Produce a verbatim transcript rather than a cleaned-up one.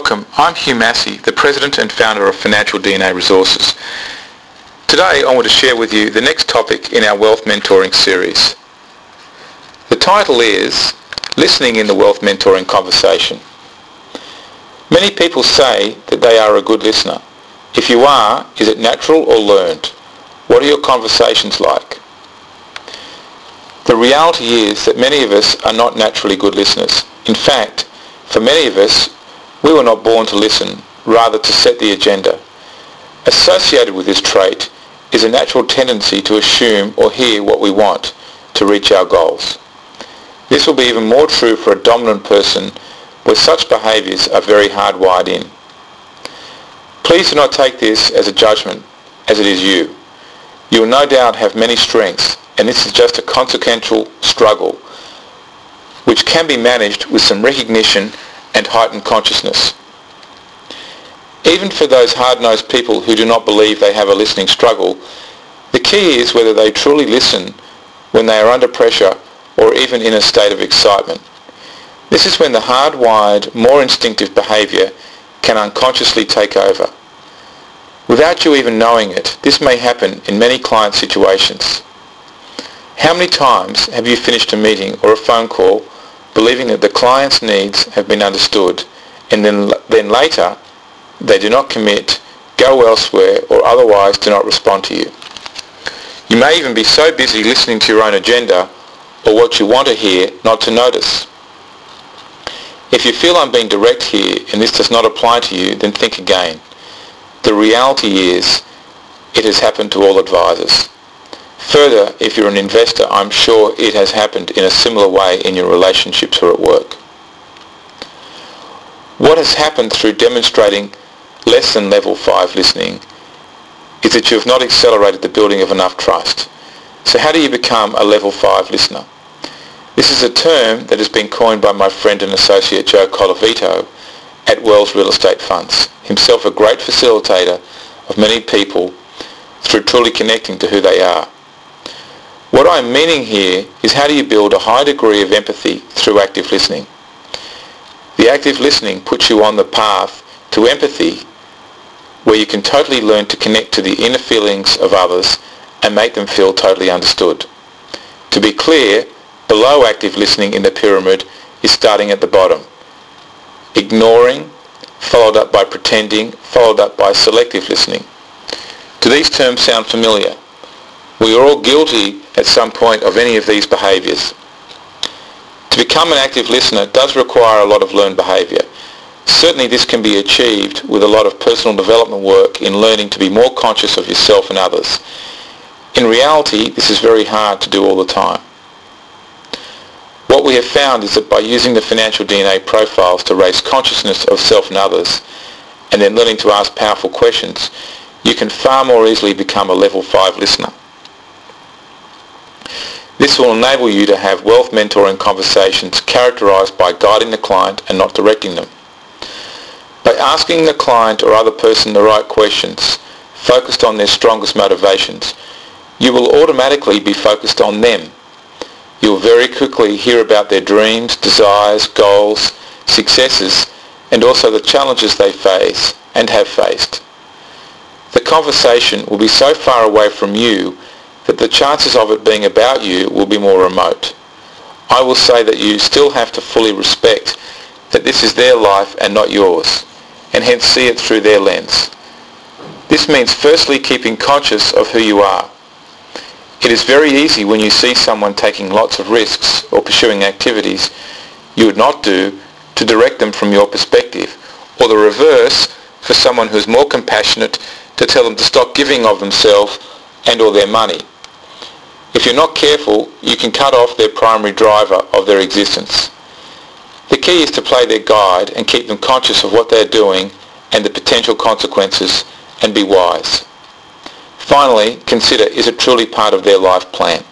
Welcome, I'm Hugh Massey, the President and Founder of Financial D N A Resources. Today I want to share with you the next topic in our Wealth Mentoring series. The title is Listening in the Wealth Mentoring Conversation. Many people say that they are a good listener. If you are, is it natural or learned? What are your conversations like? The reality is that many of us are not naturally good listeners. In fact, for many of us, we were not born to listen, rather to set the agenda. Associated with this trait is a natural tendency to assume or hear what we want to reach our goals. This will be even more true for a dominant person where such behaviours are very hardwired in. Please do not take this as a judgment, as it is you. You will no doubt have many strengths, and this is just a consequential struggle which can be managed with some recognition and heightened consciousness. Even for those hard-nosed people who do not believe they have a listening struggle, the key is whether they truly listen when they are under pressure or even in a state of excitement. This is when the hard-wired, more instinctive behaviour can unconsciously take over. Without you even knowing it, this may happen in many client situations. How many times have you finished a meeting or a phone call believing that the client's needs have been understood, and then, then later they do not commit, go elsewhere, or otherwise do not respond to you? You may even be so busy listening to your own agenda or what you want to hear not to notice. If you feel I'm being direct here and this does not apply to you, then think again. The reality is it has happened to all advisors. Further, if you're an investor, I'm sure it has happened in a similar way in your relationships or at work. What has happened through demonstrating less than level five listening is that you have not accelerated the building of enough trust. So how do you become a level five listener? This is a term that has been coined by my friend and associate Joe Colavito at Wells Real Estate Funds, himself a great facilitator of many people through truly connecting to who they are. What I'm meaning here is how do you build a high degree of empathy through active listening? The active listening puts you on the path to empathy, where you can totally learn to connect to the inner feelings of others and make them feel totally understood. To be clear, below active listening in the pyramid is starting at the bottom. Ignoring, followed up by pretending, followed up by selective listening. Do these terms sound familiar? We are all guilty at some point of any of these behaviours. To become an active listener does require a lot of learned behaviour. Certainly this can be achieved with a lot of personal development work in learning to be more conscious of yourself and others. In reality, this is very hard to do all the time. What we have found is that by using the financial D N A profiles to raise consciousness of self and others, and then learning to ask powerful questions, you can far more easily become a level five listener. This will enable you to have wealth mentoring conversations characterized by guiding the client and not directing them. By asking the client or other person the right questions, focused on their strongest motivations, you will automatically be focused on them. You will very quickly hear about their dreams, desires, goals, successes, and also the challenges they face and have faced. The conversation will be so far away from you that the chances of it being about you will be more remote. I will say that you still have to fully respect that this is their life and not yours, and hence see it through their lens. This means firstly keeping conscious of who you are. It is very easy when you see someone taking lots of risks or pursuing activities you would not do to direct them from your perspective, or the reverse for someone who is more compassionate to tell them to stop giving of themselves and or their money. If you're not careful, you can cut off their primary driver of their existence. The key is to play their guide and keep them conscious of what they're doing and the potential consequences, and be wise. Finally, consider, is it truly part of their life plan?